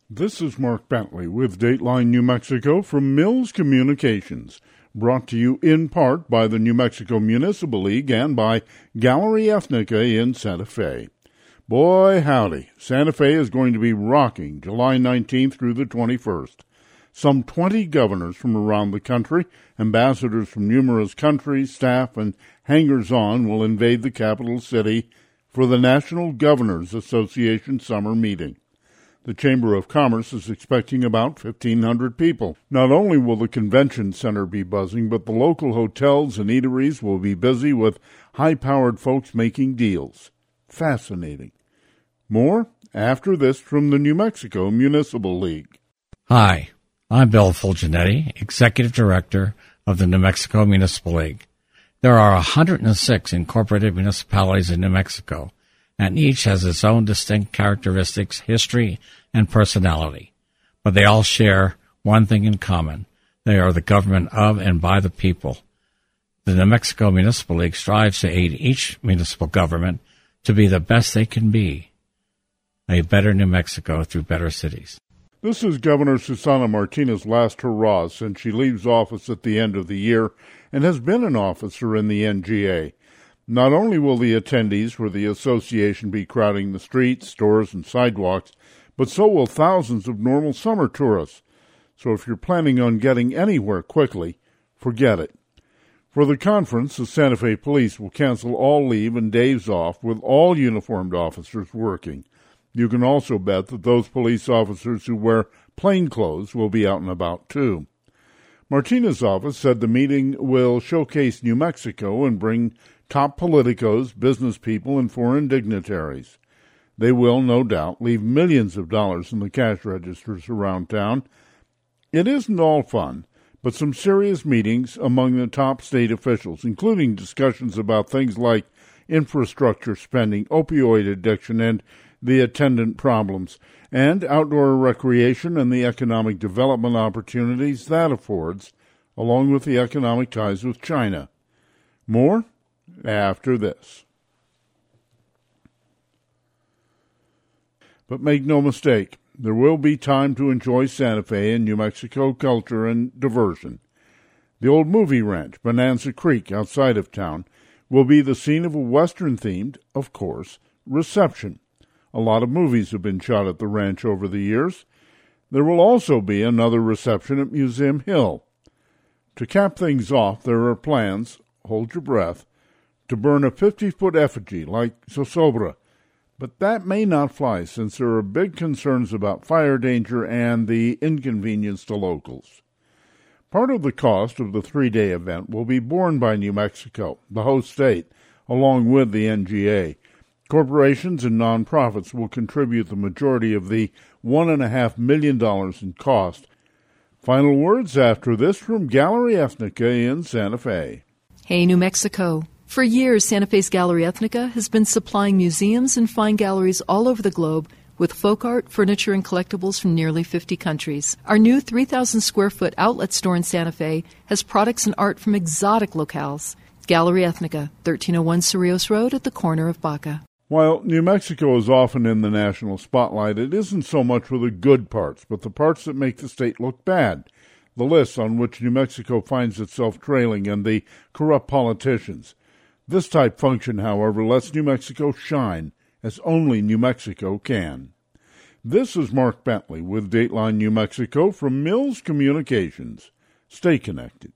This is Mark Bentley with Dateline New Mexico from Mills Communications, brought to you in part by the New Mexico Municipal League and by Gallery Ethnica in Santa Fe. Boy, howdy, Santa Fe is going to be rocking July 19th through the 21st. Some 20 governors from around the country, ambassadors from numerous countries, staff, and hangers-on will invade the capital city for the National Governors Association summer meeting. The Chamber of Commerce is expecting about 1,500 people. Not only will the convention center be buzzing, but the local hotels and eateries will be busy with high-powered folks making deals. Fascinating. More after this from the New Mexico Municipal League. Hi, I'm Bill Fulgenetti, Executive Director of the New Mexico Municipal League. There are 106 incorporated municipalities in New Mexico, and each has its own distinct characteristics, history, and personality. But they all share one thing in common. They are the government of and by the people. The New Mexico Municipal League strives to aid each municipal government to be the best they can be. A better New Mexico through better cities. This is Governor Susana Martinez's last hurrah since she leaves office at the end of the year and has been an officer in the NGA. Not only will the attendees for the association be crowding the streets, stores, and sidewalks, but so will thousands of normal summer tourists. So if you're planning on getting anywhere quickly, forget it. For the conference, the Santa Fe Police will cancel all leave and days off with all uniformed officers working. You can also bet that those police officers who wear plain clothes will be out and about too. Martinez's office said the meeting will showcase New Mexico and bring top politicos, business people, and foreign dignitaries. They will, no doubt, leave millions of dollars in the cash registers around town. It isn't all fun, but some serious meetings among the top state officials, including discussions about things like infrastructure spending, opioid addiction, and the attendant problems, and outdoor recreation and the economic development opportunities that affords, along with the economic ties with China. More after this. But make no mistake, there will be time to enjoy Santa Fe and New Mexico culture and diversion. The old movie ranch, Bonanza Creek, outside of town, will be the scene of a Western-themed, of course, reception. A lot of movies have been shot at the ranch over the years. There will also be another reception at Museum Hill. To cap things off, there are plans, hold your breath, to burn a 50-foot effigy like Zozobra. But that may not fly since there are big concerns about fire danger and the inconvenience to locals. Part of the cost of the 3-day event will be borne by New Mexico, the host state, along with the NGA. Corporations and nonprofits will contribute the majority of the $1.5 million in cost. Final words after this from Gallery Ethnica in Santa Fe. Hey, New Mexico. For years, Santa Fe's Gallery Ethnica has been supplying museums and fine galleries all over the globe with folk art, furniture, and collectibles from nearly 50 countries. Our new 3,000-square-foot outlet store in Santa Fe has products and art from exotic locales. Gallery Ethnica, 1301 Cerrillos Road at the corner of Baca. While New Mexico is often in the national spotlight, it isn't so much for the good parts, but the parts that make the state look bad. The lists on which New Mexico finds itself trailing and the corrupt politicians. This type function, however, lets New Mexico shine, as only New Mexico can. This is Mark Bentley with Dateline New Mexico from Mills Communications. Stay connected.